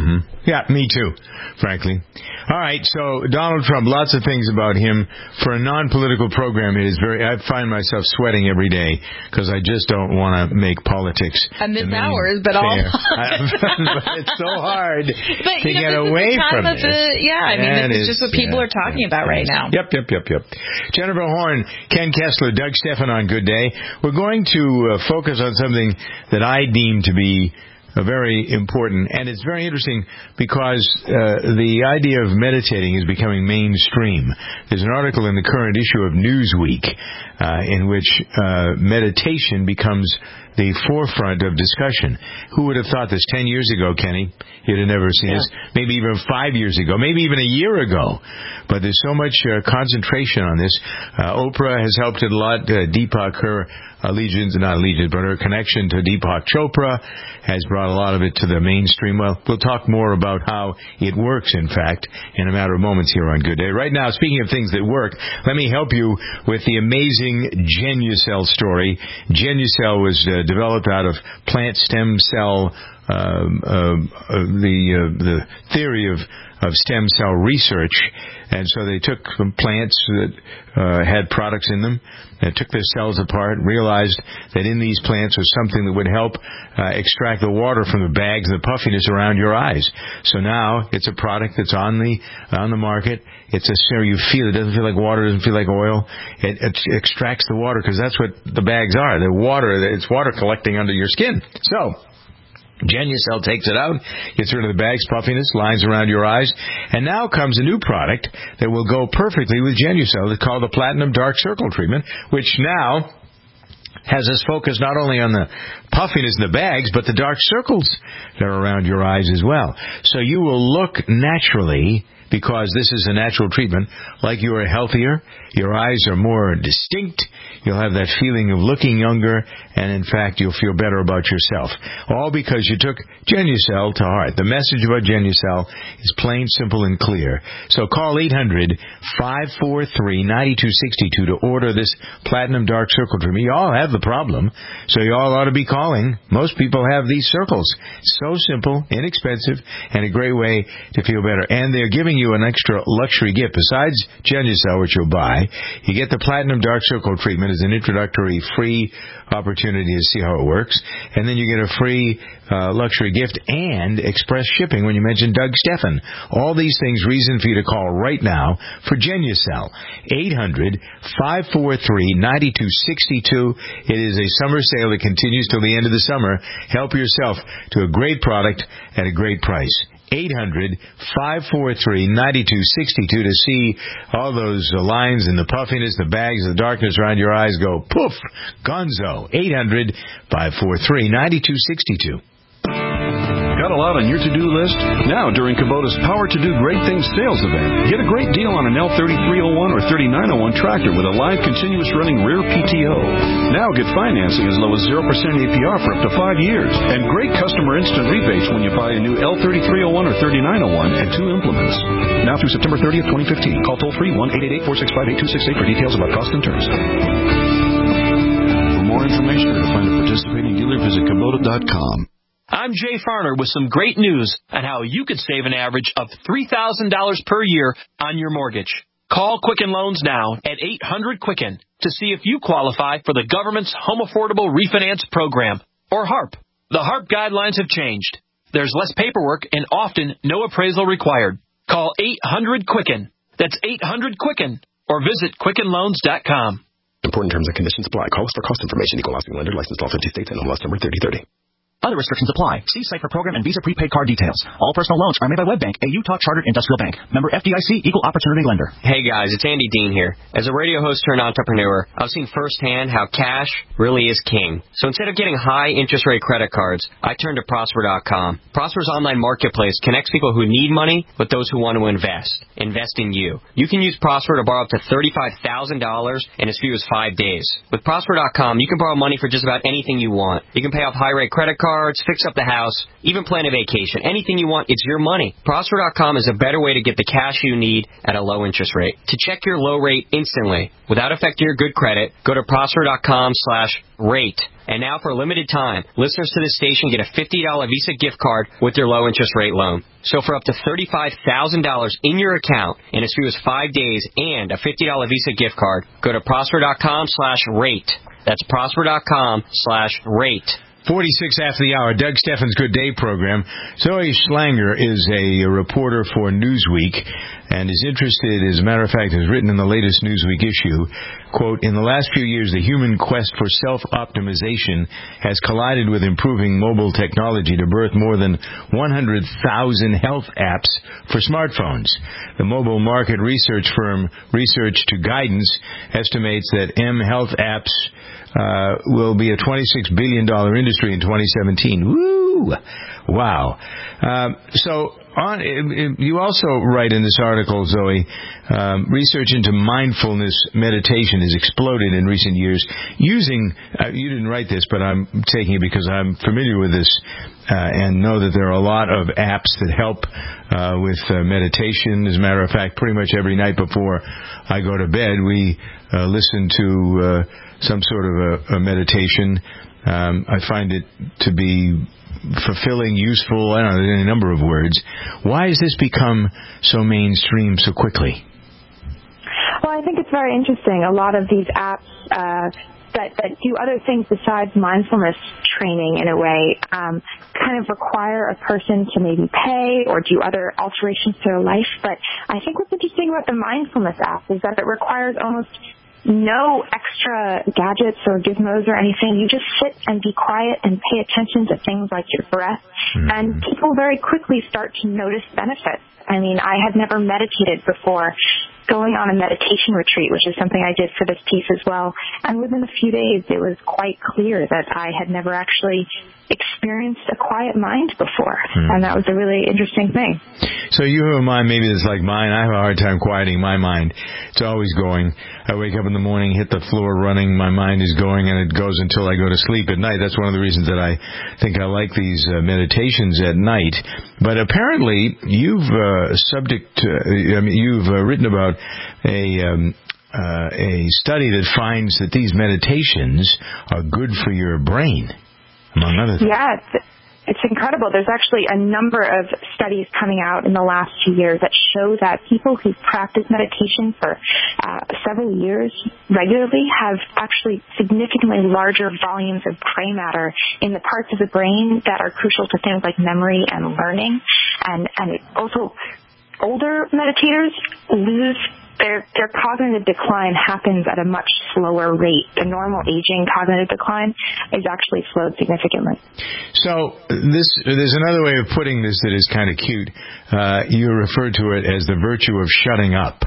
Yeah, me too, frankly. All right, so Donald Trump, lots of things about him. For a non-political program, it is very. I find myself sweating every day because I just don't want to make politics and this the main hours, but all. But it's so hard but, to you know, get this away is the time from of this. The, yeah, I mean, yeah, this is is, just what people yeah, are talking yeah, about right yeah. now. Yep, yep, yep, yep. Jennifer Horn, Ken Kessler, Doug Stephan on Good Day. We're going to uh, focus on something that I deem to be Uh, very important, and it's very interesting because uh, the idea of meditating is becoming mainstream. There's an article in the current issue of Newsweek uh, in which uh, meditation becomes the forefront of discussion. Who would have thought this ten years ago, Kenny? You'd have never seen yeah. this. Maybe even five years ago. Maybe even a year ago. But there's so much uh, concentration on this. Uh, Oprah has helped it a lot. Uh, Deepak, her allegiance, not allegiance, but her connection to Deepak Chopra has brought a lot of it to the mainstream. Well, we'll talk more about how it works, in fact, in a matter of moments here on Good Day. Right now, speaking of things that work, let me help you with the amazing Genucell story. Genucell was uh, developed out of plant stem cell, um, uh, uh, the uh, the theory of of stem cell research, and so they took some plants that uh, had products in them, and took their cells apart, and realized that in these plants was something that would help uh, extract the water from the bags and the puffiness around your eyes. So now it's a product that's on the on the market. It's a serum you feel. It doesn't feel like water. It doesn't feel like oil. It, it extracts the water because that's what the bags are. They're water. It's water collecting under your skin. So Genucell takes it out, gets rid of the bag's puffiness, lines around your eyes, and now comes a new product that will go perfectly with Genucell. It's called the Platinum Dark Circle Treatment, which now has us focused not only on the puffiness in the bags, but the dark circles that are around your eyes as well. So you will look naturally, because this is a natural treatment, like you are healthier, your eyes are more distinct, you'll have that feeling of looking younger, and in fact, you'll feel better about yourself. All because you took Genucell to heart. The message about Genucell is plain, simple, and clear. So call eight hundred, five four three, nine two six two to order this Platinum Dark Circle treatment. You all have the problem, so you all ought to be calling. Most people have these circles. So simple, inexpensive, and a great way to feel better. And they're giving you an extra luxury gift. Besides Genucell, which you'll buy, you get the Platinum Dark Circle treatment as an introductory free opportunity to see how it works. And then you get a free uh, luxury gift and express shipping when you mention Doug Stephan. All these things, reason for you to call right now for Genucell. eight hundred, five four three, nine two six two. It is a summer sale that continues till the end of the summer. Help yourself to a great product at a great price. eight hundred, five four three, nine two six two to see all those lines and the puffiness, the bags, the darkness around your eyes go poof, gonzo. eight hundred, five four three, nine two six two. Got a lot on your to-do list? Now, during Kubota's Power to Do Great Things sales event, get a great deal on an L thirty-three oh one or thirty-nine oh one tractor with a live continuous running rear P T O. Now get financing as low as zero percent A P R for up to five years. And great customer instant rebates when you buy a new L thirty-three oh one or thirty-nine oh one and two implements. Now through September thirtieth, twenty fifteen. Call toll-free one eight eight eight, four six five, eight two six eight for details about cost and terms. For more information or to find a participating dealer, visit Kubota dot com. I'm Jay Farner with some great news on how you could save an average of three thousand dollars per year on your mortgage. Call Quicken Loans now at eight hundred Quicken to see if you qualify for the government's Home Affordable Refinance Program, or HARP. The HARP guidelines have changed. There's less paperwork and often no appraisal required. Call eight hundred Quicken. That's eight hundred Quicken, or visit Quicken Loans dot com. Important terms and conditions apply. Call us for cost information. Equal housing lender. Licensed all fifty states and M L S number thirty thirty. Other restrictions apply. See site for program and Visa prepaid card details. All personal loans are made by WebBank, a Utah Chartered Industrial Bank. Member F D I C, Equal Opportunity Lender. Hey guys, it's Andy Dean here. As a radio host turned entrepreneur, I've seen firsthand how cash really is king. So instead of getting high interest rate credit cards, I turned to Prosper dot com. Prosper's online marketplace connects people who need money with those who want to invest. Invest in you. You can use Prosper to borrow up to thirty-five thousand dollars in as few as five days. With Prosper dot com, you can borrow money for just about anything you want. You can pay off high rate credit cards, cards, fix up the house, even plan a vacation. Anything you want, it's your money. Prosper dot com is a better way to get the cash you need at a low interest rate. To check your low rate instantly, without affecting your good credit, go to Prosper dot com slash rate. And now for a limited time, listeners to this station get a fifty dollars Visa gift card with your low interest rate loan. So for up to thirty-five thousand dollars in your account in as few as five days and a fifty dollars Visa gift card, go to Prosper dot com slash rate. That's Prosper dot com slash rate. forty-six after the hour, Doug Steffens' Good Day program. Zoe Schlanger is a reporter for Newsweek and is interested, as a matter of fact, has written in the latest Newsweek issue, quote, in the last few years, the human quest for self-optimization has collided with improving mobile technology to birth more than one hundred thousand health apps for smartphones. The mobile market research firm Research to Guidance estimates that M Health apps Uh, will be a twenty-six billion dollars industry in twenty seventeen. Woo! Wow. Um, so on, you also write in this article, Zoe, um, research into mindfulness meditation has exploded in recent years. Using, uh, you didn't write this, but I'm taking it because I'm familiar with this uh, and know that there are a lot of apps that help uh, with uh, meditation. As a matter of fact, pretty much every night before I go to bed, we uh, listen to uh, some sort of a, a meditation. Um, I find it to be fulfilling, useful, I don't know, in a number of words. Why has this become so mainstream so quickly? Well, I think it's very interesting. A lot of these apps uh, that, that do other things besides mindfulness training, in a way, um, kind of require a person to maybe pay or do other alterations to their life. But I think what's interesting about the mindfulness app is that it requires almost no extra gadgets or gizmos or anything. You just sit and be quiet and pay attention to things like your breath. Mm-hmm. And people very quickly start to notice benefits. I mean, I had never meditated before. Going on a meditation retreat, which is something I did for this piece as well. And within a few days, it was quite clear that I had never actually experienced a quiet mind before. Hmm. And that was a really interesting thing. So you have a mind maybe that's like mine. I have a hard time quieting my mind. It's always going. I wake up in the morning, hit the floor running, my mind is going, and it goes until I go to sleep at night. That's one of the reasons that I think I like these uh, meditations at night. But apparently, you've uh, subject, uh, I mean, you've uh, written about a um, uh, a study that finds that these meditations are good for your brain, among other things. Yeah, it's, it's incredible. There's actually a number of studies coming out in the last few years that show that people who practice meditation for uh, several years regularly have actually significantly larger volumes of gray matter in the parts of the brain that are crucial to things like memory and learning. And, and also, older meditators lose their their cognitive decline happens at a much slower rate. The normal aging cognitive decline is actually slowed significantly. So this there's another way of putting this that is kind of cute. Uh, you refer to it as the virtue of shutting up.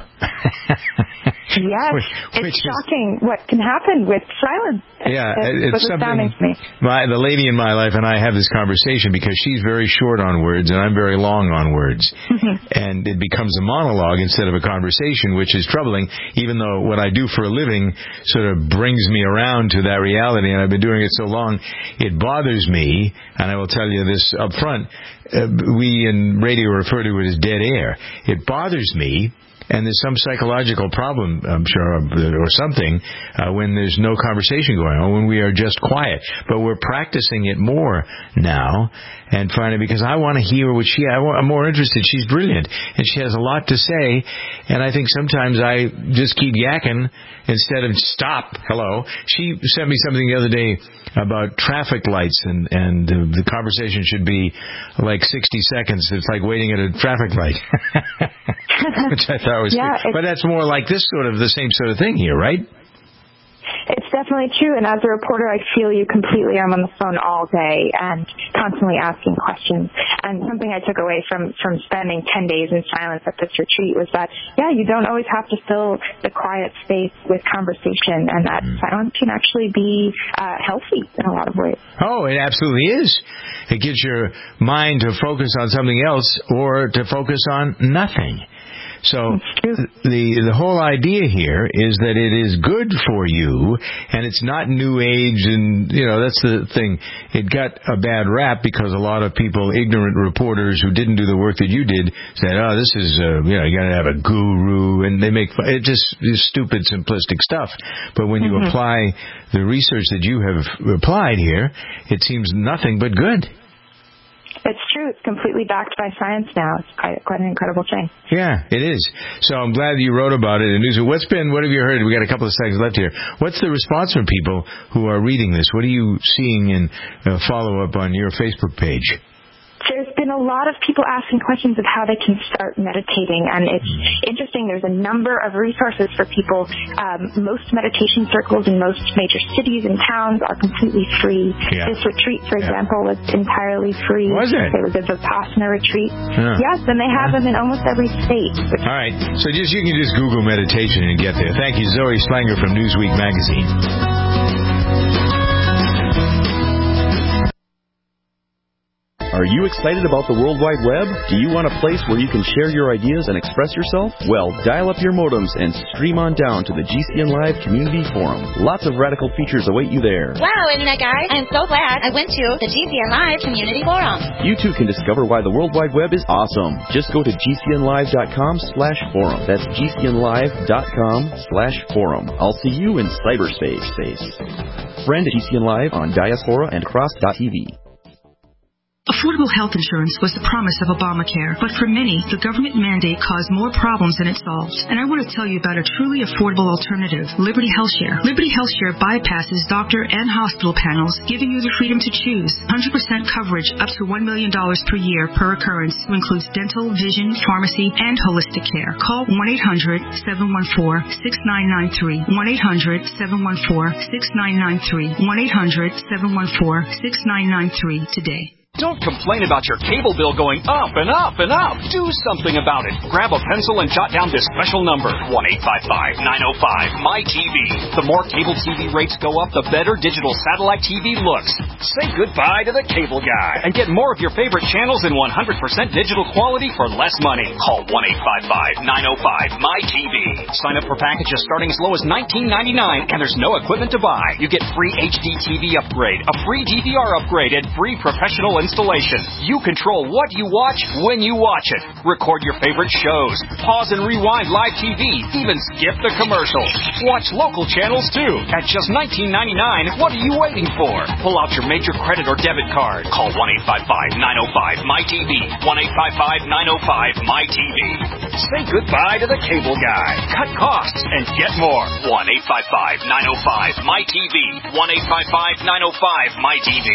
Yes, which, it's which shocking is, what can happen with silence. Yeah, it's, it's something. To me. My, the lady in my life and I have this conversation because she's very short on words and I'm very long on words, and it becomes a monologue instead of a conversation, which is troubling. Even though what I do for a living sort of brings me around to that reality, and I've been doing it so long, it bothers me. And I will tell you this up front: uh, we in radio refer to it as dead air. It bothers me. And there's some psychological problem, I'm sure, or something, uh, when there's no conversation going on, when we are just quiet. But we're practicing it more now, and trying to, because I want to hear what she, I want, I'm more interested. She's brilliant, and she has a lot to say, and I think sometimes I just keep yakking instead of stop, hello. She sent me something the other day about traffic lights, and, and uh, the conversation should be like sixty seconds. It's like waiting at a traffic light. Which I thought was yeah, good. But that's more like this sort of, the same sort of thing here, right? It's definitely true, and as a reporter, I feel you completely. I'm on the phone all day and constantly asking questions. And something I took away from, from spending ten days in silence at this retreat was that, yeah, you don't always have to fill the quiet space with conversation, and that mm. silence can actually be uh, healthy in a lot of ways. Oh, it absolutely is. It gets your mind to focus on something else or to focus on nothing. So the the whole idea here is that it is good for you, and it's not new age, and, you know, that's the thing. It got a bad rap because a lot of people, ignorant reporters who didn't do the work that you did, said, oh, this is, uh, you know, you got to have a guru, and they make it just is stupid, simplistic stuff. But when you Mm-hmm. apply the research that you have applied here, it seems nothing but good. It's true. It's completely backed by science now. It's quite, quite an incredible thing. Yeah, it is. So I'm glad you wrote about it in Newsweek. What's been, what have you heard? We got a couple of seconds left here. What's the response from people who are reading this? What are you seeing in uh, follow-up on your Facebook page? There's been a lot of people asking questions of how they can start meditating, and it's interesting. There's a number of resources for people. Um, most meditation circles in most major cities and towns are completely free. Yeah. This retreat, for Yeah. example, was entirely free. Was it? It was a Vipassana retreat. Huh. Yes, and they have them in almost every state. All right. So just you can just Google meditation and get there. Thank you, Zoe Slanger from Newsweek magazine. Are you excited about the World Wide Web? Do you want a place where you can share your ideas and express yourself? Well, dial up your modems and stream on down to the G C N Live Community Forum. Lots of radical features await you there. Wow, isn't that guys? I'm so glad I went to the G C N Live Community Forum. You too can discover why the World Wide Web is awesome. Just go to G C N live dot com slash forum. That's G C N live dot com slash forum. I'll see you in cyberspace. Friend G C N Live on Diaspora and Cross dot T V. Affordable health insurance was the promise of Obamacare, but for many, the government mandate caused more problems than it solved. And I want to tell you about a truly affordable alternative, Liberty HealthShare. Liberty HealthShare bypasses doctor and hospital panels, giving you the freedom to choose. one hundred percent coverage up to one million dollars per year per occurrence, who includes dental, vision, pharmacy, and holistic care. Call one eight hundred seven one four six nine nine three, one eight hundred seven one four six nine nine three, one eight hundred seven one four six nine nine three today. Don't complain about your cable bill going up and up and up. Do something about it. Grab a pencil and jot down this special number, one eight five five nine oh five M Y T V. The more cable T V rates go up, the better digital satellite T V looks. Say goodbye to the cable guy and get more of your favorite channels in one hundred percent digital quality for less money. Call one eight five five nine oh five M Y T V. Sign up for packages starting as low as nineteen ninety-nine, and there's no equipment to buy. You get free H D T V upgrade, a free D V R upgrade, and free professional installation. You control what you watch when you watch it. Record your favorite shows. Pause and rewind live T V. Even skip the commercials. Watch local channels too. At just nineteen ninety-nine, what are you waiting for? Pull out your major credit or debit card. Call one eight five five nine oh five M Y T V. one eight five five nine oh five M Y T V. Say goodbye to the cable guy. Cut costs and get more. one eight five five nine oh five M Y T V. one eight five five nine oh five M Y T V.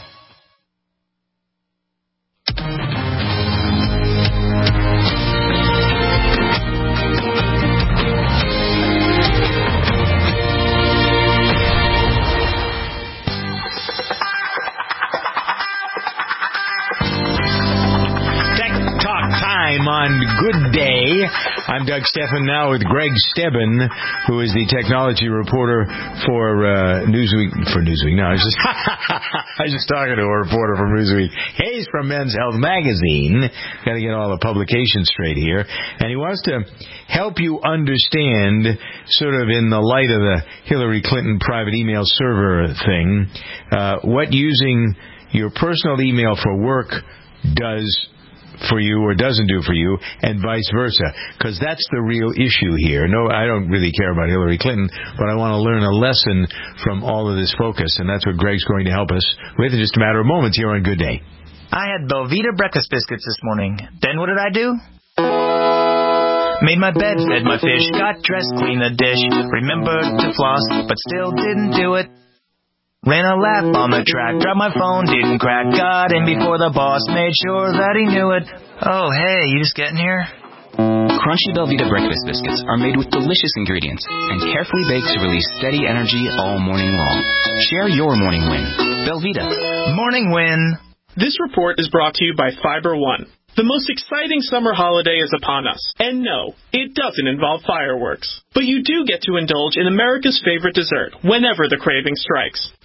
Time on Good Day. I'm Doug Stephan now with Greg Stebbin, who is the technology reporter for uh, Newsweek. For Newsweek, no, I was just I was just talking to a reporter from Newsweek. He's from Men's Health magazine. Got to get all the publications straight here, and he wants to help you understand, sort of in the light of the Hillary Clinton private email server thing, uh, what using your personal email for work does for you or doesn't do for you, and vice versa, because that's the real issue here. No, I don't really care about Hillary Clinton, but I want to learn a lesson from all of this focus, and that's what Greg's going to help us with in just a matter of moments here on Good Day. I had Belvita breakfast biscuits this morning. Then what did I do? Made my bed, fed my fish, got dressed, cleaned the dish, remembered to floss, but still didn't do it. Ran a lap on the track, dropped my phone, didn't crack, got in before the boss, made sure that he knew it. Oh, hey, you just getting here? Crunchy Belvita breakfast biscuits are made with delicious ingredients and carefully baked to release steady energy all morning long. Share your morning win. Belvita. Morning win. This report is brought to you by Fiber One. The most exciting summer holiday is upon us. And no, it doesn't involve fireworks. But you do get to indulge in America's favorite dessert whenever the craving strikes.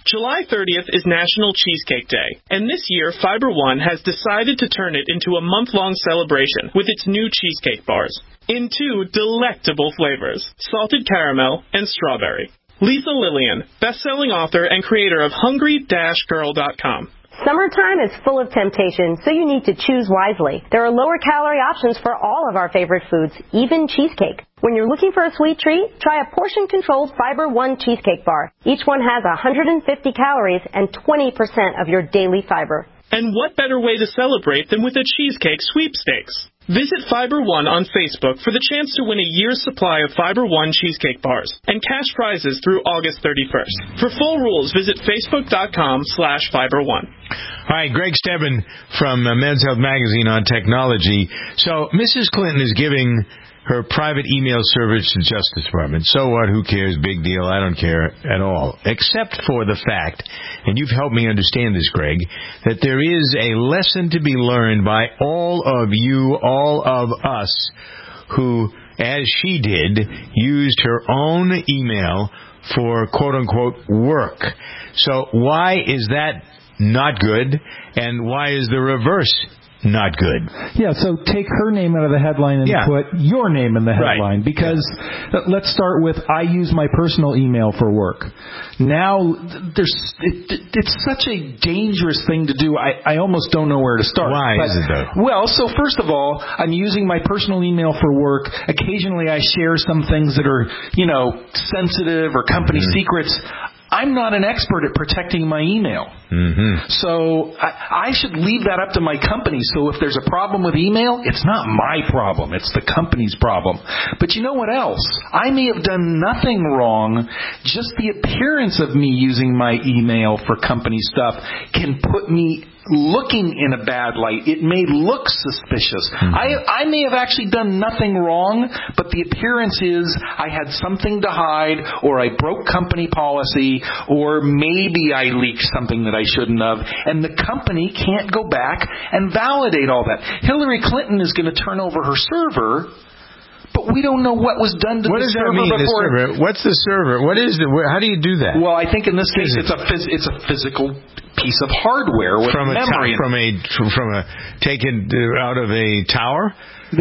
July thirtieth is National Cheesecake Day, and this year Fiber One has decided to turn it into a month-long celebration with its new cheesecake bars in two delectable flavors, salted caramel and strawberry. Lisa Lillian, best-selling author and creator of Hungry Girl dot com. Summertime is full of temptation, so you need to choose wisely. There are lower calorie options for all of our favorite foods, even cheesecake. When you're looking for a sweet treat, try a portion-controlled Fiber One cheesecake bar. Each one has one hundred fifty calories and twenty percent of your daily fiber. And what better way to celebrate than with a cheesecake sweepstakes? Visit Fiber One on Facebook for the chance to win a year's supply of Fiber One cheesecake bars and cash prizes through August thirty-first. For full rules, visit facebook.com slash Fiber One. All right, Greg Stebbin from uh, Men's Health Magazine on technology. So Missus Clinton is giving her private email service to the Justice Department. So what? Who cares? Big deal. I don't care at all. Except for the fact, and you've helped me understand this, Greg, that there is a lesson to be learned by all of you, all of us, who, as she did, used her own email for quote-unquote work. So why is that not good, and why is the reverse not good? Yeah, so take her name out of the headline and yeah. put your name in the headline. Right. Because yeah. let's start with, I use my personal email for work. Now, there's it, it's such a dangerous thing to do. I, I almost don't know where to start. Why but, is it though? Well, so first of all, I'm using my personal email for work. Occasionally I share some things that are, you know, sensitive or company mm-hmm. secrets. I'm not an expert at protecting my email. Mm-hmm. So I, I should leave that up to my company. So if there's a problem with email, it's not my problem. It's the company's problem. But you know what else? I may have done nothing wrong. Just the appearance of me using my email for company stuff can put me looking in a bad light. It may look suspicious. Mm-hmm. I, I may have actually done nothing wrong, but the appearance is I had something to hide, or I broke company policy, or maybe I leaked something that I shouldn't have, and the company can't go back and validate all that. Hillary Clinton is going to turn over her server, but we don't know what was done to what the does server that mean, before. The server? What's the server? What is the? How do you do that? Well, I think in this case it's a phys- it's a physical piece of hardware with from memory. A ta- from a from a taken out of a tower.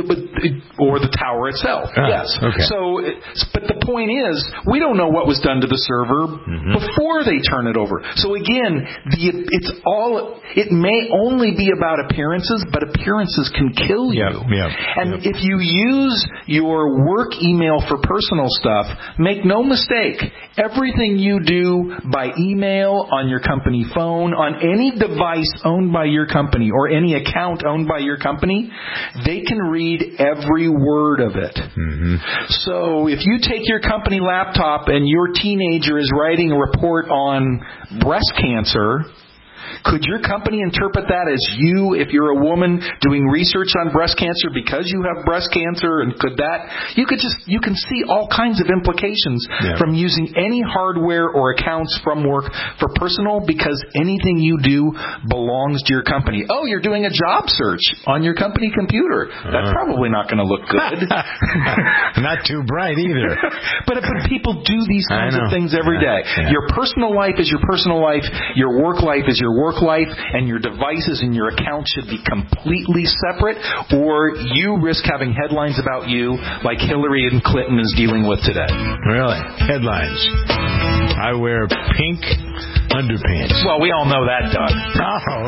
Or the tower itself. Ah, yes. Okay. So, but the point is, we don't know what was done to the server mm-hmm. before they turn it over. So again, the it's all. It may only be about appearances, but appearances can kill you. Yeah. Yeah. And yeah. if you use your work email for personal stuff, make no mistake, everything you do by email, on your company phone, on any device owned by your company, or any account owned by your company, they can read read every word of it. Mm-hmm. So if you take your company laptop and your teenager is writing a report on breast cancer, could your company interpret that as you, if you're a woman doing research on breast cancer because you have breast cancer, and could that, you could just, you can see all kinds of implications yeah. from using any hardware or accounts from work for personal, because anything you do belongs to your company. Oh, you're doing a job search on your company computer. That's uh. probably not going to look good. Not too bright either. but, but people do these kinds of things every yeah. day. Yeah. Your personal life is your personal life. Your work life is your work life, and your devices and your accounts should be completely separate, or you risk having headlines about you like Hillary and Clinton is dealing with today. Really? Headlines. I wear pink underpants. Well, we all know that, Doug. Oh.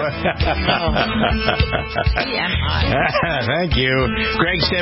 T M I. Thank you. Greg said.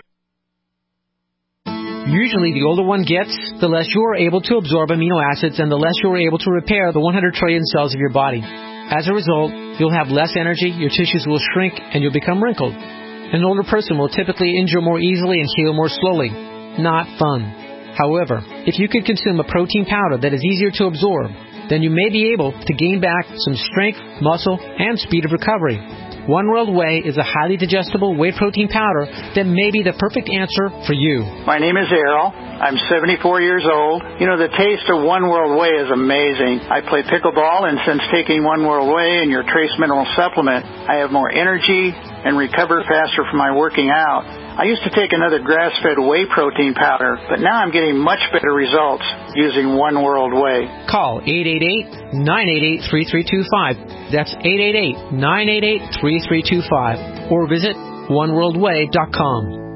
Usually, the older one gets, the less you are able to absorb amino acids and the less you are able to repair the one hundred trillion cells of your body. As a result, you'll have less energy, your tissues will shrink, and you'll become wrinkled. An older person will typically injure more easily and heal more slowly. Not fun. However, if you can consume a protein powder that is easier to absorb, then you may be able to gain back some strength, muscle, and speed of recovery. One World Whey is a highly digestible whey protein powder that may be the perfect answer for you. My name is Errol. I'm seventy-four years old. You know, the taste of One World Whey is amazing. I play pickleball, and since taking One World Whey and your Trace Mineral Supplement, I have more energy and recover faster from my working out. I used to take another grass-fed whey protein powder, but now I'm getting much better results using One World Whey. Call eight eight eight, nine eight eight, three three two five. That's eight eight eight, nine eight eight, three three two five. Or visit one world way dot com.